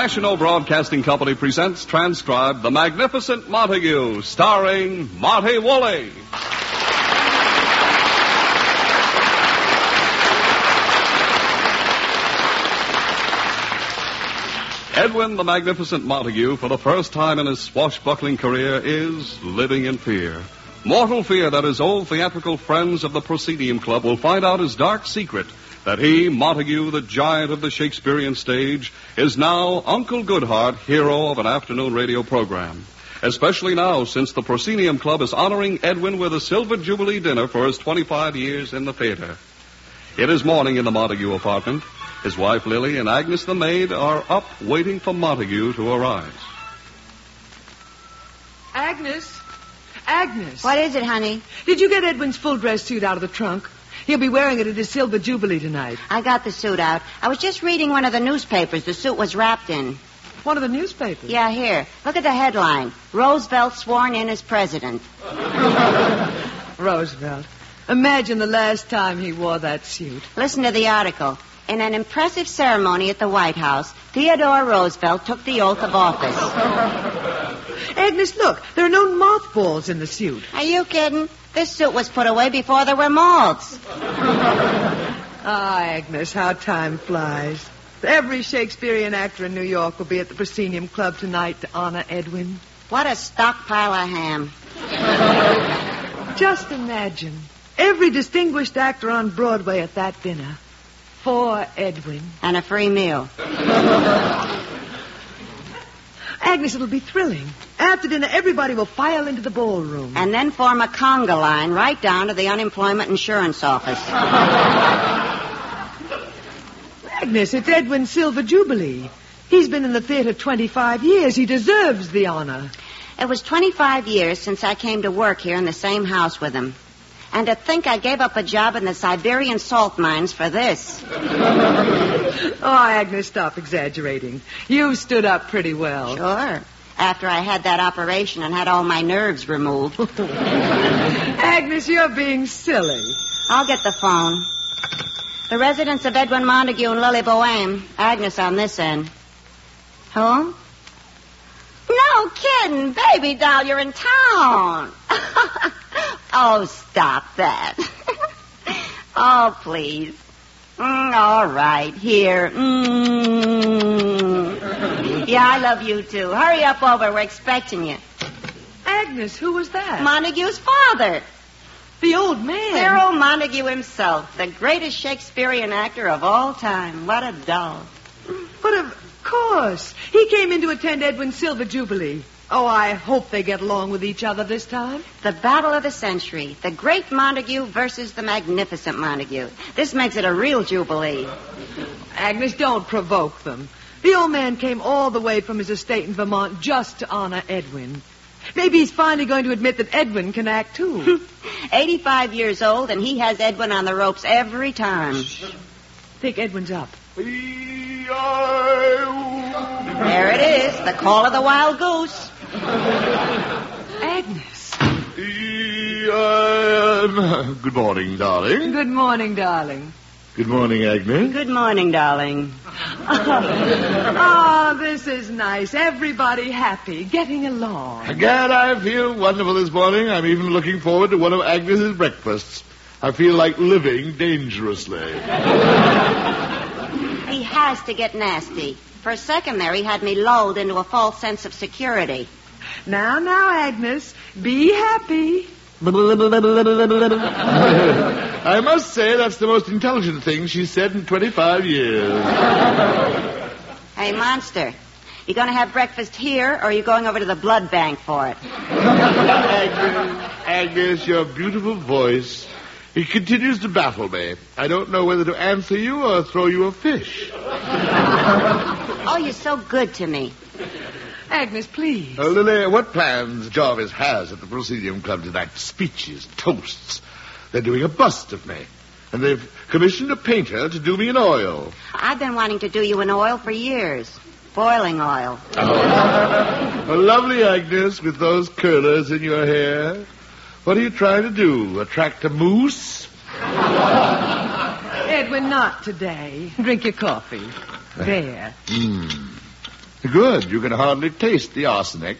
National Broadcasting Company presents transcribed The Magnificent Montague, starring Monty Woolley. Edwin the Magnificent Montague, for the first time in his swashbuckling career, is living in fear. Mortal fear that his old theatrical friends of the Proscenium Club will find out his dark secret, that he, Montague, the giant of the Shakespearean stage, is now Uncle Goodhart, hero of an afternoon radio program. Especially now, since the Proscenium Club is honoring Edwin with a Silver Jubilee dinner for his 25 years in the theater. It is morning in the Montague apartment. His wife, Lily, and Agnes, the maid, are up waiting for Montague to arise. Agnes? Agnes? What is it, honey? Did you get Edwin's full dress suit out of the trunk? He'll be wearing it at his Silver Jubilee tonight. I got the suit out. I was just reading one of the newspapers the suit was wrapped in. One of the newspapers? Yeah, here. Look at the headline. Roosevelt sworn in as president. Roosevelt. Imagine the last time he wore that suit. Listen to the article. In an impressive ceremony at the White House, Theodore Roosevelt took the oath of office. Agnes, look. There are no mothballs in the suit. Are you kidding? This suit was put away before there were moths. Ah, Agnes, how time flies. Every Shakespearean actor in New York will be at the Proscenium Club tonight to honor Edwin. What a stockpile of ham. Just imagine. Every distinguished actor on Broadway at that dinner. For Edwin. And a free meal. Agnes, it'll be thrilling. After dinner, everybody will file into the ballroom. And then form a conga line right down to the unemployment insurance office. Agnes, it's Edwin's Silver Jubilee. He's been in the theater 25 years. He deserves the honor. It was 25 years since I came to work here in the same house with him. And to think I gave up a job in the Siberian salt mines for this. Oh, Agnes, stop exaggerating. You stood up pretty well. Sure. After I had that operation and had all my nerves removed. Agnes, you're being silly. I'll get the phone. The residence of Edwin Montague and Lily Boheme. Agnes on this end. Who? No kidding. Baby doll, you're in town. Oh, stop that. Oh, please. All right, here. Yeah, I love you, too. Hurry up over. We're expecting you. Agnes, who was that? Montague's father. The old man. Cyril Montague himself, the greatest Shakespearean actor of all time. What a doll. But of course. He came in to attend Edwin's Silver Jubilee. Oh, I hope they get along with each other this time. The battle of the century. The great Montague versus the magnificent Montague. This makes it a real jubilee. Agnes, don't provoke them. The old man came all the way from his estate in Vermont just to honor Edwin. Maybe he's finally going to admit that Edwin can act, too. 85 years old, and he has Edwin on the ropes every time. Think Edwin's up. There it is, the call of the wild goose. Agnes. Good morning, darling. Good morning, darling. Good morning, Agnes. Good morning, darling. Oh, this is nice. Everybody happy, getting along. Gad, I feel wonderful this morning. I'm even looking forward to one of Agnes's breakfasts. I feel like living dangerously. He has to get nasty. For a second there, he had me lulled into a false sense of security. Now, Agnes, be happy. I must say that's the most intelligent thing she's said in 25 years. Hey, Monster, you going to have breakfast here, or are you going over to the blood bank for it? Agnes, your beautiful voice, it continues to baffle me. I don't know whether to answer you or throw you a fish. Oh, you're so good to me. Agnes, please. Lily, what plans Jarvis has at the Proscenium Club tonight? Speeches, toasts. They're doing a bust of me. And they've commissioned a painter to do me in oil. I've been wanting to do you in oil for years. Boiling oil. Oh, lovely, Agnes, with those curlers in your hair. What are you trying to do? Attract a moose? Edwin, not today. Drink your coffee. There. Good. You can hardly taste the arsenic.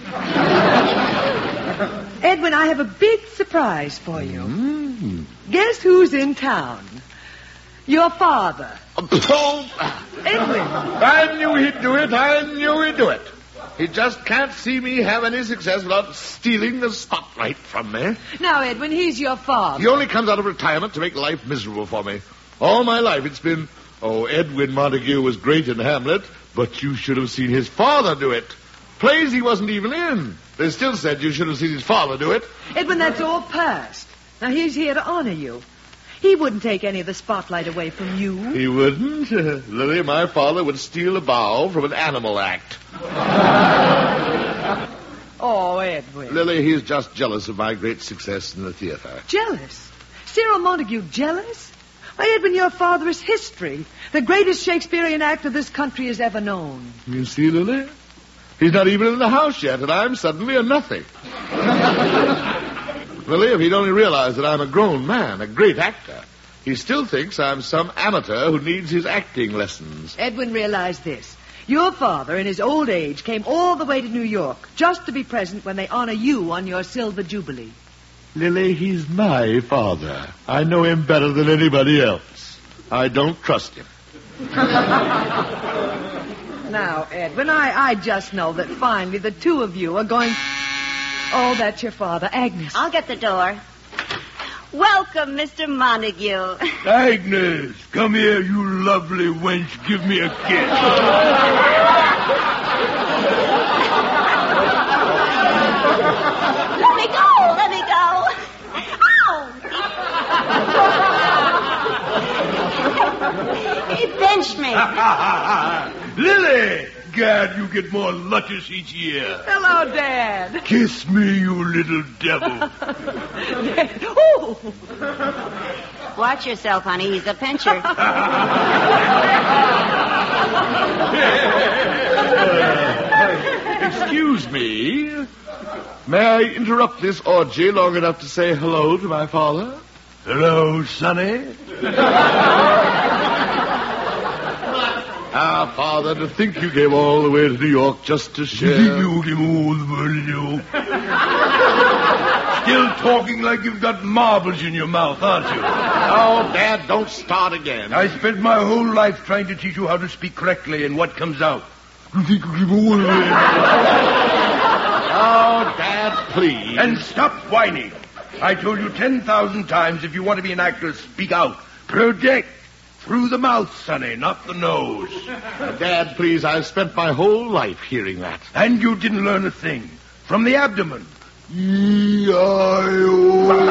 Edwin, I have a big surprise for you. Guess who's in town? Your father. Edwin. I knew he'd do it. I knew he'd do it. He just can't see me have any success without stealing the spotlight from me. Now, Edwin, he's your father. He only comes out of retirement to make life miserable for me. All my life it's been, Edwin Montague was great in Hamlet, but you should have seen his father do it. Plays he wasn't even in. They still said you should have seen his father do it. Edwin, that's all past. Now, he's here to honor you. He wouldn't take any of the spotlight away from you. He wouldn't? Lily, my father would steal a bow from an animal act. Oh, Edwin. Lily, he's just jealous of my great success in the theater. Jealous? Cyril Montague jealous? Why, Edwin, your father is history. The greatest Shakespearean actor this country has ever known. You see, Lily? He's not even in the house yet, and I'm suddenly a nothing. Lily, if he'd only realized that I'm a grown man, a great actor, he still thinks I'm some amateur who needs his acting lessons. Edwin, realize this. Your father, in his old age, came all the way to New York just to be present when they honor you on your silver jubilee. Lily, he's my father. I know him better than anybody else. I don't trust him. Now, Edwin, I just know that finally the two of you are going... Oh, that's your father, Agnes. I'll get the door. Welcome, Mr. Montague. Agnes, come here, you lovely wench. Give me a kiss. Let me go. Let me go. Ow. He pinched me. Lily! Gad, you get more luscious each year. Hello, Dad. Kiss me, you little devil. Oh. Watch yourself, honey. He's a pincher. Excuse me. May I interrupt this orgy long enough to say hello to my father? Hello, Sonny. Ah, Father, to think you came all the way to New York just to share... You came all the way to New York. Still talking like you've got marbles in your mouth, aren't you? Oh, Dad, don't start again. I spent my whole life trying to teach you how to speak correctly, and what comes out? You think you came all the way... Oh, Dad, please. And stop whining. I told you 10,000 times, if you want to be an actor, speak out. Project. Through the mouth, Sonny, not the nose. Dad, please, I've spent my whole life hearing that. And you didn't learn a thing. From the abdomen. E-I-O.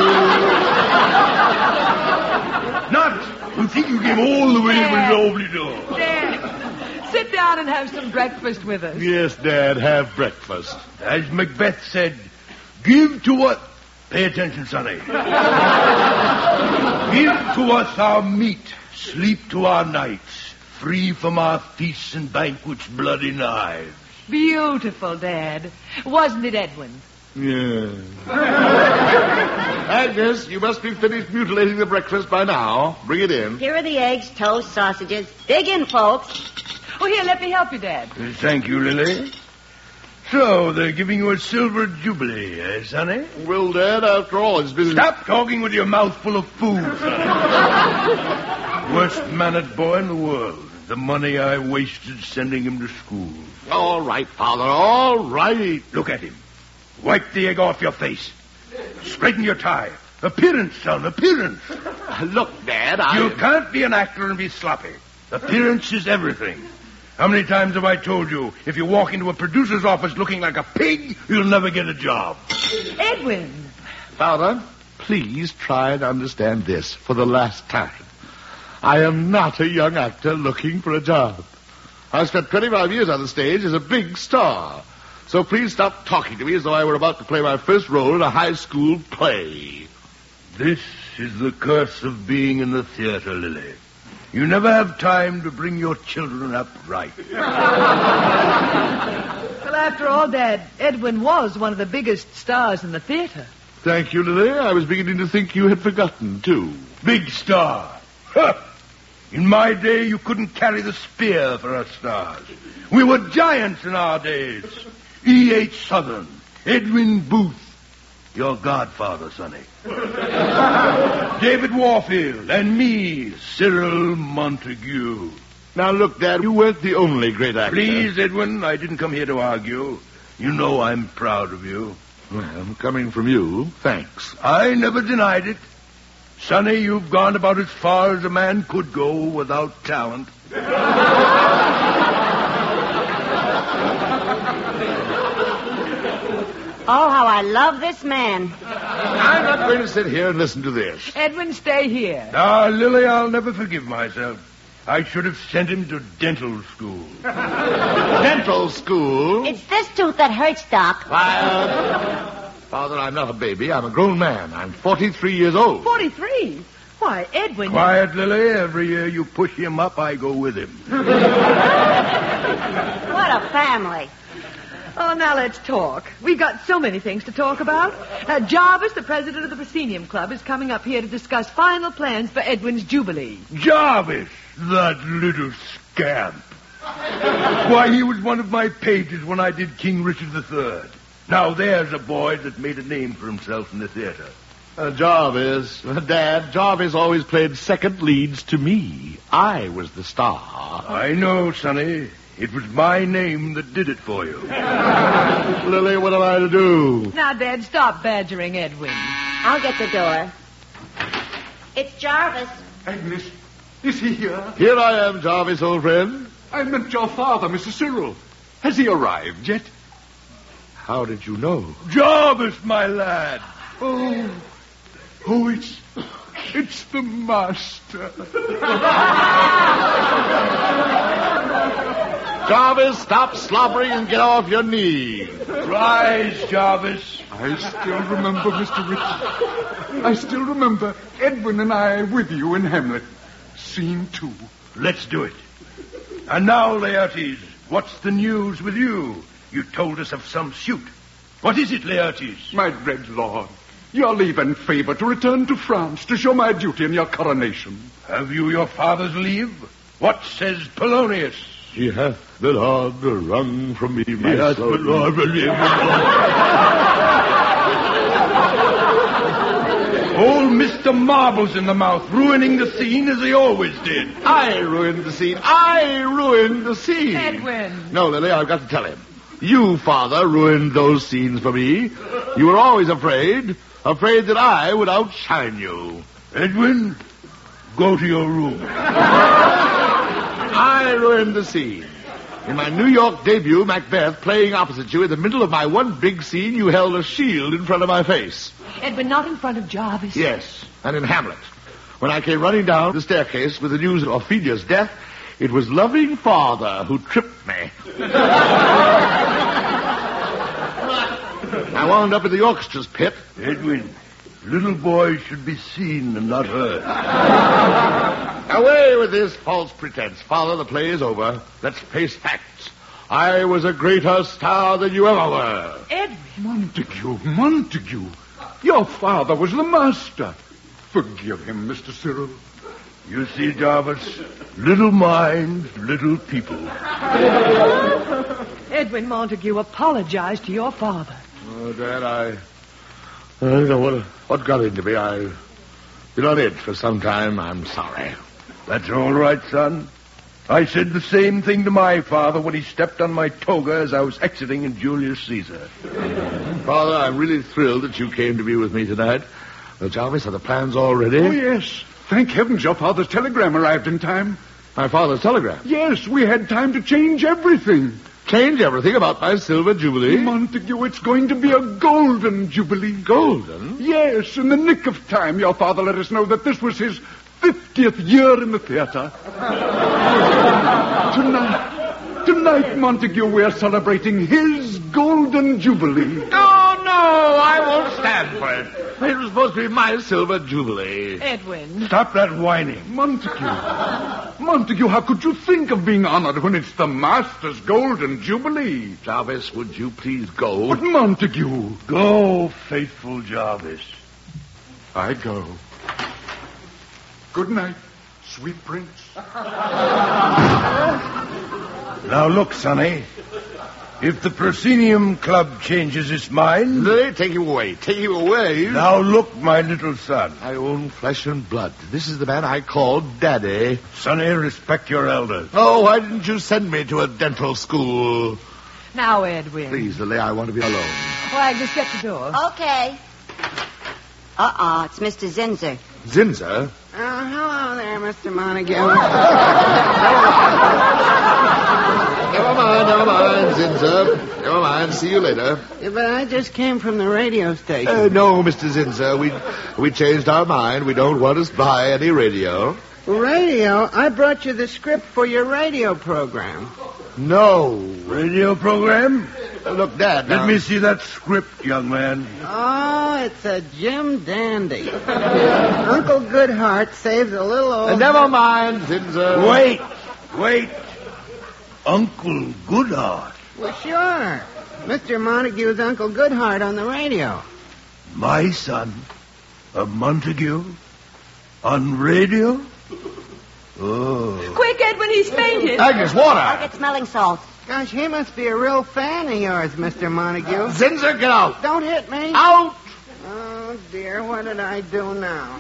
Not. You think you came all the way to the lovely door. Dad, sit down and have some breakfast with us. Yes, Dad, have breakfast. As Macbeth said, give to what... Pay attention, Sonny. Give to us our meat. Sleep to our nights, free from our feasts and banquets, bloody knives. Beautiful, Dad. Wasn't it, Edwin? Yeah. Agnes, you must be finished mutilating the breakfast by now. Bring it in. Here are the eggs, toast, sausages. Dig in, folks. Oh, here, let me help you, Dad. Thank you, Lily. So, they're giving you a silver jubilee, eh, Sonny? Well, Dad, after all, it's been... Stop talking with your mouth full of food, Sonny. Worst-mannered boy in the world. The money I wasted sending him to school. All right, Father, all right. Look at him. Wipe the egg off your face. Straighten your tie. Appearance, son, appearance. Look, Dad, You can't be an actor and be sloppy. Appearance is everything. How many times have I told you, if you walk into a producer's office looking like a pig, you'll never get a job? Edwin. Father, please try and understand this for the last time. I am not a young actor looking for a job. I've spent 25 years on the stage as a big star. So please stop talking to me as though I were about to play my first role in a high school play. This is the curse of being in the theater, Lily. You never have time to bring your children up right. Well, after all, Dad, Edwin was one of the biggest stars in the theater. Thank you, Lily. I was beginning to think you had forgotten, too. Big star. Huh. In my day, you couldn't carry the spear for us stars. We were giants in our days. E.H. Southern, Edwin Booth, your godfather, Sonny. David Warfield, and me, Cyril Montague. Now, look, Dad, you weren't the only great actor. Please, Edwin, I didn't come here to argue. You know I'm proud of you. Well, coming from you, thanks. I never denied it. Sonny, you've gone about as far as a man could go without talent. Oh, how I love this man. I'm not going to sit here and listen to this. Edwin, stay here. Ah, Lily, I'll never forgive myself. I should have sent him to dental school. Dental school? It's this tooth that hurts, Doc. Father, I'm not a baby. I'm a grown man. I'm 43 years old. 43? Why, Edwin... Quiet, Lily. Every year you push him up, I go with him. What a family. Oh, now let's talk. We've got so many things to talk about. Jarvis, the president of the Proscenium Club, is coming up here to discuss final plans for Edwin's Jubilee. Jarvis, that little scamp. Why, he was one of my pages when I did King Richard III. Now there's a boy that made a name for himself in the theater. Jarvis, Dad, Jarvis always played second leads to me. I was the star. I know, Sonny. It was my name that did it for you. Lily, what am I to do? Now, Dad, stop badgering Edwin. I'll get the door. It's Jarvis. Agnes, is he here? Here I am, Jarvis, old friend. I meant your father, Mr. Cyril. Has he arrived yet? How did you know? Jarvis, my lad. Oh, it's the master. Jarvis, stop slobbering and get off your knees. Rise, Jarvis. I still remember, Mr. Richard. I still remember Edwin and I with you in Hamlet. Scene 2. Let's do it. And now, Laertes, what's the news with you? You told us of some suit. What is it, Laertes? My dread lord, your leave and favor to return to France to show my duty in your coronation. Have you your father's leave? What says Polonius? He hath the Lord wrung from me my soul. Old Mr. Marble's in the mouth, ruining the scene as he always did. I ruined the scene. I ruined the scene. Edwin. No, Lily, I've got to tell him. You, Father, ruined those scenes for me. You were always afraid that I would outshine you. Edwin, go to your room. I ruined the scene. In my New York debut, Macbeth, playing opposite you, in the middle of my one big scene, you held a shield in front of my face. Edwin, not in front of Jarvis. Yes, and in Hamlet. When I came running down the staircase with the news of Ophelia's death, it was loving Father who tripped me. I wound up in the orchestra's pit. Edwin, little boys should be seen and not heard. Away with this false pretense. Father, the play is over. Let's face facts. I was a greater star than you ever were. Edwin. Montague. Your father was the master. Forgive him, Mr. Cyril. You see, Jarvis, little minds, little people. Edwin Montague, apologize to your father. Oh, Dad, I don't know what got into me. I've been on edge for some time. I'm sorry. That's all right, son. I said the same thing to my father when he stepped on my toga as I was exiting in Julius Caesar. Father, I'm really thrilled that you came to be with me tonight. Well, Jarvis, are the plans all ready? Oh, yes. Thank heavens your father's telegram arrived in time. My father's telegram? Yes, we had time to change everything. Change everything about my silver jubilee? Montague, it's going to be a golden jubilee. Golden? Yes, in the nick of time, your father let us know that this was his 50th year in the theater. Tonight, Montague, we're celebrating his golden jubilee. No, I won't stand for it. It was supposed to be my silver jubilee. Edwin. Stop that whining. Montague, how could you think of being honored when it's the master's golden jubilee? Jarvis, would you please go? But Montague. Go, faithful Jarvis. I go. Good night, sweet prince. Now look, Sonny. If the Proscenium Club changes its mind... Take him away. Take him away. Now look, my little son. My own flesh and blood. This is the man I called Daddy. Sonny, respect your elders. Oh, why didn't you send me to a dental school? Now, Edwin. Please, Lily, I want to be alone. Oh, Agnes, get the door. Okay. It's Mr. Zinser. Zinser? Hello there, Mr. Montague. Never mind, Zinser. Never mind. See you later. But I just came from the radio station. No, Mr. Zinser. We changed our mind. We don't want to buy any radio. Radio? I brought you the script for your radio program. No. Radio program? Look, Dad. Let me see that script, young man. Oh, it's a Jim Dandy. Uncle Goodhart saves a little old... Never mind, Zinser. Wait. Uncle Goodhart. Well, sure. Mr. Montague's Uncle Goodhart on the radio. My son, a Montague, on radio? Oh. Quick, Edwin, he's fainted. Agnes, water. I'll get smelling salt. Gosh, he must be a real fan of yours, Mr. Montague. Zinser, get out. Don't hit me. Out. Oh, dear, what did I do now?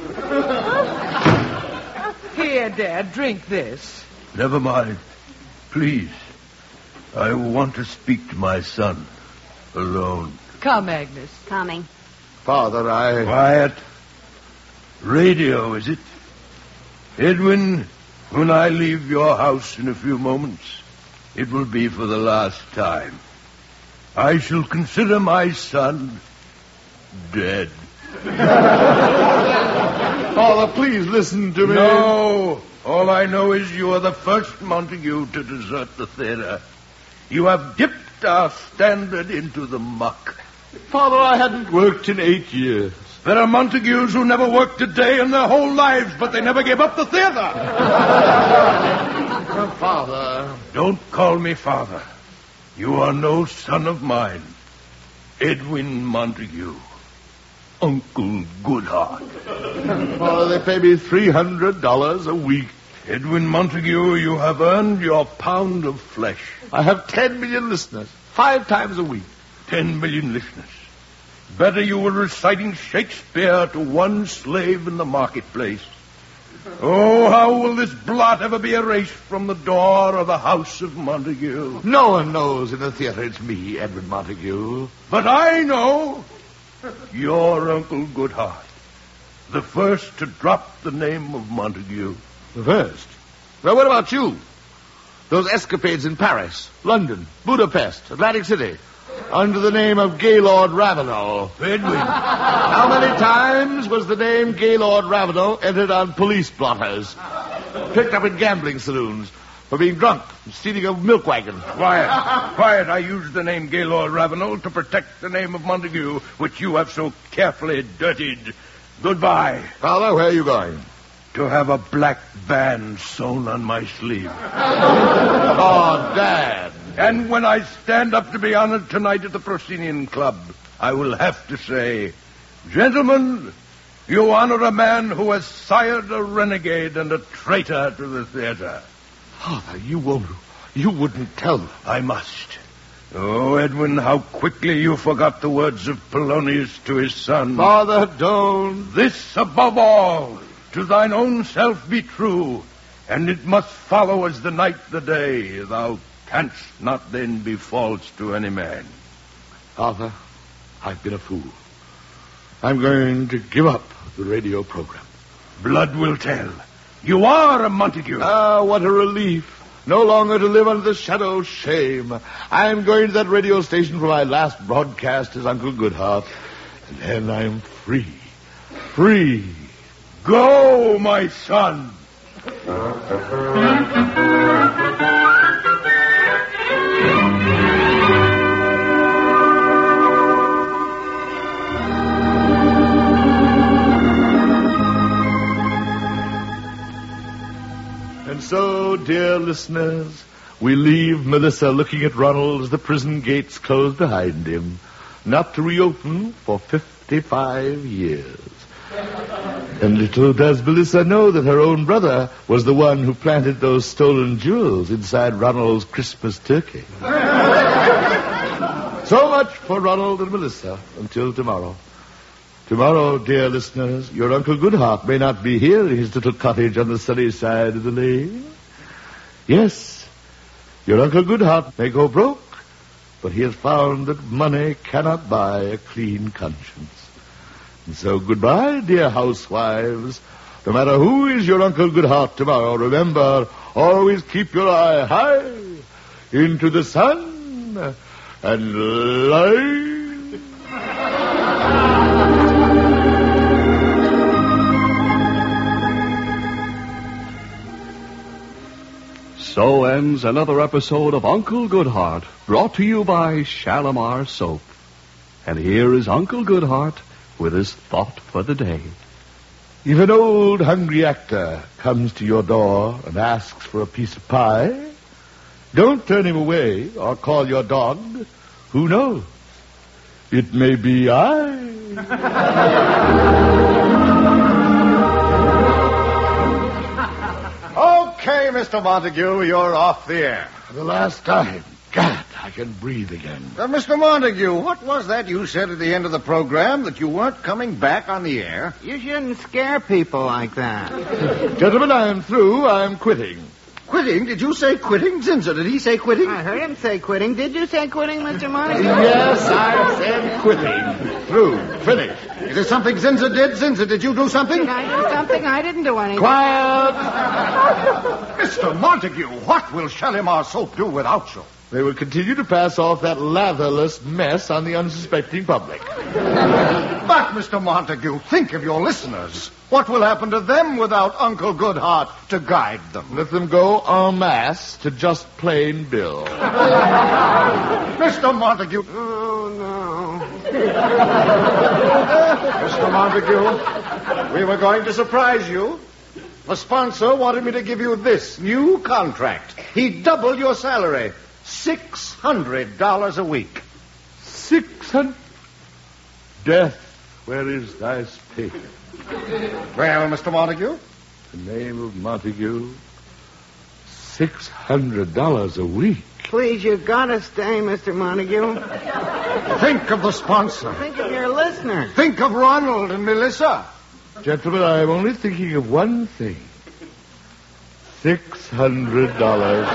Here, Dad, drink this. Never mind. Please. I want to speak to my son. Alone. Come, Agnes. Coming. Father, Quiet. Radio, is it? Edwin, when I leave your house in a few moments, it will be for the last time. I shall consider my son dead. Father, please listen to me. No. All I know is you are the first Montague to desert the theater. You have dipped our standard into the muck. Father, I hadn't worked in 8 years. There are Montagues who never worked a day in their whole lives, but they never gave up the theater. Father. Don't call me father. You are no son of mine. Edwin Montague. Uncle Goodhart. Father, they pay me $300 a week. Edwin Montague, you have earned your pound of flesh. I have 10 million listeners, 5 times a week. 10 million listeners. Better you were reciting Shakespeare to one slave in the marketplace. Oh, how will this blot ever be erased from the door of the house of Montague? No one knows in the theater it's me, Edwin Montague. But I know. You're Uncle Goodhart. The first to drop the name of Montague. The first? Well, what about you? Those escapades in Paris, London, Budapest, Atlantic City, under the name of Gaylord Ravenel. Edwin. How many times was the name Gaylord Ravenel entered on police blotters? Picked up in gambling saloons for being drunk and stealing a milk wagon. Quiet. I used the name Gaylord Ravenel to protect the name of Montague, which you have so carefully dirtied. Goodbye. Father, where are you going? To have a black band sewn on my sleeve. Oh, Dad. And when I stand up to be honored tonight at the Proscenium Club, I will have to say, gentlemen, you honor a man who has sired a renegade and a traitor to the theater. Father, you wouldn't tell them. I must. Oh, Edwin, how quickly you forgot the words of Polonius to his son. Father, don't. This above all, to thine own self be true, and it must follow as the night the day. Thou canst not then be false to any man. Father, I've been a fool. I'm going to give up the radio program. Blood will tell. You are a Montague. Ah, what a relief. No longer to live under the shadow of shame. I'm going to that radio station for my last broadcast as Uncle Goodhart. And then I'm free. Free. Go, my son. And so, dear listeners, we leave Melissa looking at Ronald as the prison gates close behind him, not to reopen for 55 years. And little does Melissa know that her own brother was the one who planted those stolen jewels inside Ronald's Christmas turkey. So much for Ronald and Melissa until tomorrow. Tomorrow, dear listeners, your Uncle Goodhart may not be here in his little cottage on the sunny side of the lane. Yes, your Uncle Goodhart may go broke, but he has found that money cannot buy a clean conscience. And so goodbye, dear housewives. No matter who is your Uncle Goodhart tomorrow, remember, always keep your eye high into the sun and light. So ends another episode of Uncle Goodhart, brought to you by Shalimar Soap. And here is Uncle Goodhart with his thought for the day. If an old hungry actor comes to your door and asks for a piece of pie, don't turn him away or call your dog. Who knows? It may be I. Okay, Mr. Montague, you're off the air. For the last time. God, I can breathe again. Mr. Montague, what was that you said at the end of the program, that you weren't coming back on the air? You shouldn't scare people like that. Gentlemen, I am through. I am quitting. Quitting? Did you say quitting? Zinzer, did he say quitting? I heard him say quitting. Did you say quitting, Mr. Montague? Yes, I said quitting. Through. Finished. Is it something Zinzer did? Zinzer, did you do something? Did I do something? I didn't do anything. Quiet! Mr. Montague, what will Shalimar Soap do without you? They will continue to pass off that latherless mess on the unsuspecting public. But, Mr. Montague, think of your listeners. What will happen to them without Uncle Goodhart to guide them? Let them go en masse to just plain Bill. Mr. Montague. Oh, no. Mr. Montague, we were going to surprise you. The sponsor wanted me to give you this new contract. He'd double your salary. $600 a week. 600? Death, where is thy sting? Well, Mr. Montague? The name of Montague. $600 a week. Please, you gotta stay, Mr. Montague. Think of the sponsor. Think of your listeners. Think of Ronald and Melissa. Gentlemen, I am only thinking of one thing. $600 a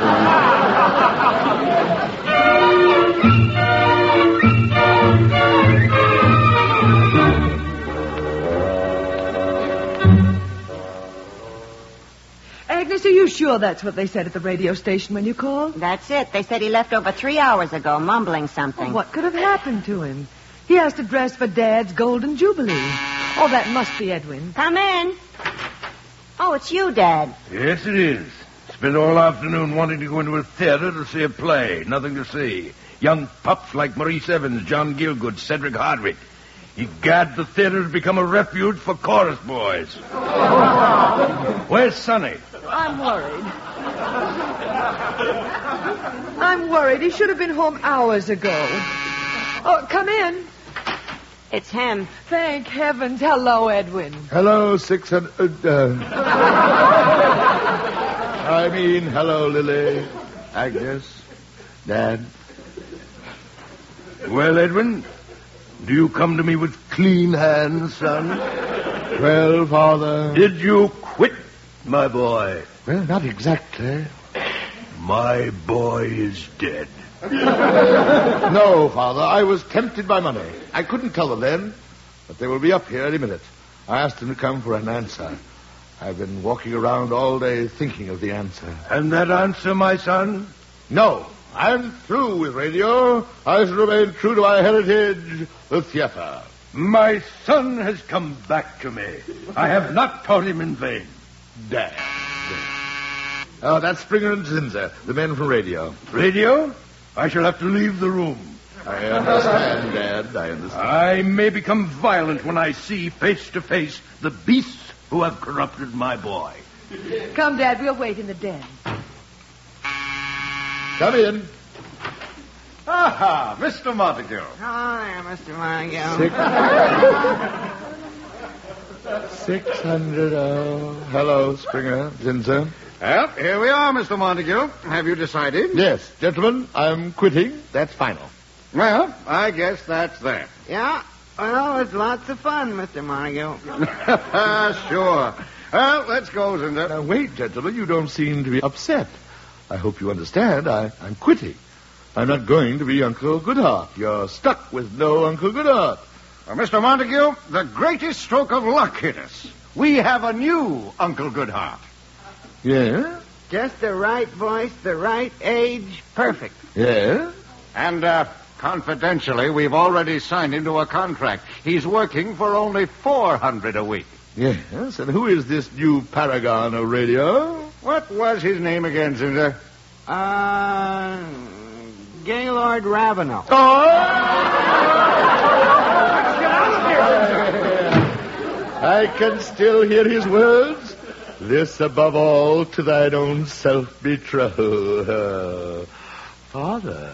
Agnes, are you sure that's what they said at the radio station when you called? That's it. They said he left over 3 hours ago, mumbling something. Well, what could have happened to him? He has to dress for Dad's Golden Jubilee. Oh, that must be Edwin. Come in. Oh, it's you, Dad. Yes, it is. Spent all afternoon wanting to go into a theater to see a play. Nothing to see. Young pups like Maurice Evans, John Gielgud, Cedric Hardwick. Egad, the theater has become a refuge for chorus boys. Where's Sonny? I'm worried. I'm worried. He should have been home hours ago. Oh, come in. It's him. Thank heavens. Hello, Edwin. Hello, 600... I mean, hello, Lily, Agnes, Dad. Well, Edwin, do you come to me with clean hands, son? Well, Father... Did you quit, my boy? Well, not exactly. My boy is dead. No, Father, I was tempted by money. I couldn't tell them then, but they will be up here any minute. I asked them to come for an answer. I've been walking around all day thinking of the answer. And that answer, my son? No, I'm through with radio. I shall remain true to my heritage, the theater. My son has come back to me. I have not taught him in vain. Dad. Oh, that's Springer and Zinzer, the men from radio. Radio? I shall have to leave the room. I understand, Dad. I understand. I may become violent when I see face to face the beasts who have corrupted my boy. Come, Dad. We'll wait in the den. Come in. Aha, Mr. Montague. Oh, there, Mr. Montague. 600. Oh, hello, Springer. Zinser. Well, here we are, Mr. Montague. Have you decided? Yes, gentlemen, I'm quitting. That's final. Well, I guess that's that. Yeah, well, it's lots of fun, Mr. Montague. Sure. Well, let's go, Zinser. Now, wait, gentlemen. You don't seem to be upset. I hope you understand. I'm quitting. I'm not going to be Uncle Goodhart. You're stuck with no Uncle Goodhart. Well, Mr. Montague, the greatest stroke of luck hit us. We have a new Uncle Goodhart. Yeah? Just the right voice, the right age, perfect. Yeah? And, confidentially, we've already signed him to a contract. He's working for only $400 a week. Yes, and who is this new paragon of radio? What was his name again, Zinser? Gaylord Ravenel. I can still hear his words. This above all to thine own self betroth. Father?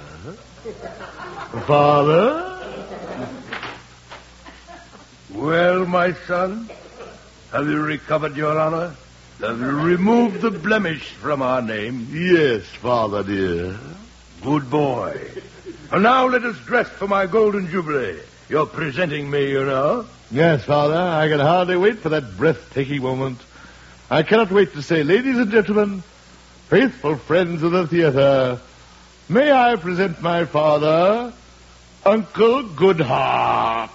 Well, my son, have you recovered your honor? Have you removed the blemish from our name? Yes, Father dear. Good boy. And now let us dress for my golden jubilee. You're presenting me, you know. Yes, Father, I can hardly wait for that breathtaking moment. I cannot wait to say, ladies and gentlemen, faithful friends of the theater, may I present my father, Uncle Goodhart.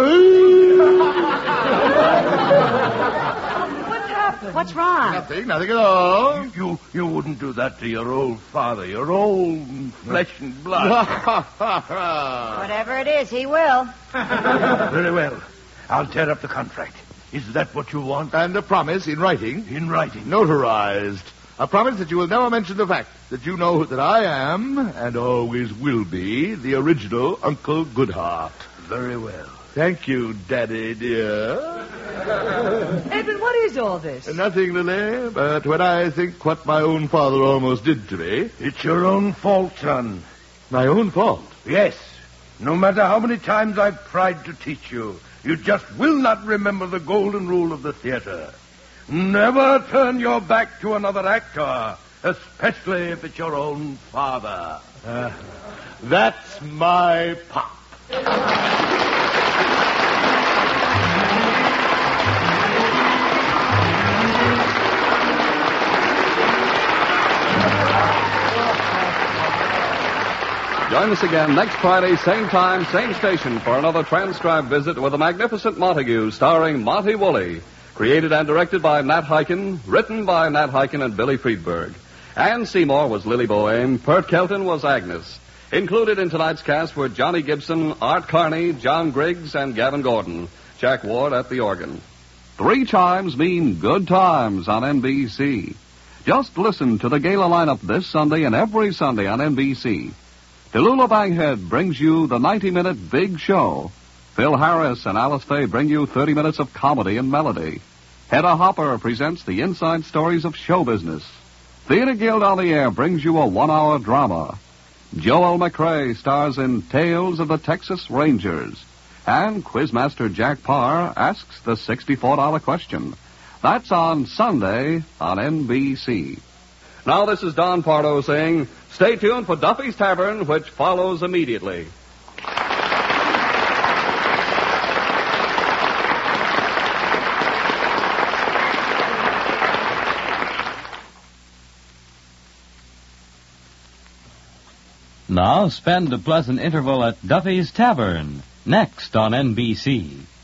What's wrong? Nothing at all. You wouldn't do that to your old father, your old flesh and blood. Whatever it is, he will. Very well. I'll tear up the contract. Is that what you want? And a promise in writing. In writing. Notarized. A promise that you will never mention the fact that you know that I am, and always will be, the original Uncle Goodhart. Very well. Thank you, Daddy, dear. Edwin, what is all this? Nothing, Lily, but when I think what my own father almost did to me... It's your own fault, son. My own fault? Yes. No matter how many times I've tried to teach you, you just will not remember the golden rule of the theater. Never turn your back to another actor, especially if it's your own father. That's my pop. Join us again next Friday, same time, same station, for another transcribed visit with the magnificent Montague, starring Monty Woolley. Created and directed by Nat Hiken, written by Nat Hiken and Billy Friedberg. Ann Seymour was Lily Boehm, Pert Kelton was Agnes. Included in tonight's cast were Johnny Gibson, Art Carney, John Griggs, and Gavin Gordon. Jack Ward at the organ. 3 chimes mean good times on NBC. Just listen to the gala lineup this Sunday and every Sunday on NBC. Tallulah Bankhead brings you the 90-minute Big Show. Phil Harris and Alice Faye bring you 30 minutes of comedy and melody. Hedda Hopper presents the inside stories of show business. Theater Guild on the Air brings you a 1-hour drama. Joel McRae stars in Tales of the Texas Rangers. And Quizmaster Jack Parr asks the $64 question. That's on Sunday on NBC. Now this is Don Pardo saying, stay tuned for Duffy's Tavern, which follows immediately. Now spend a pleasant interval at Duffy's Tavern, next on NBC.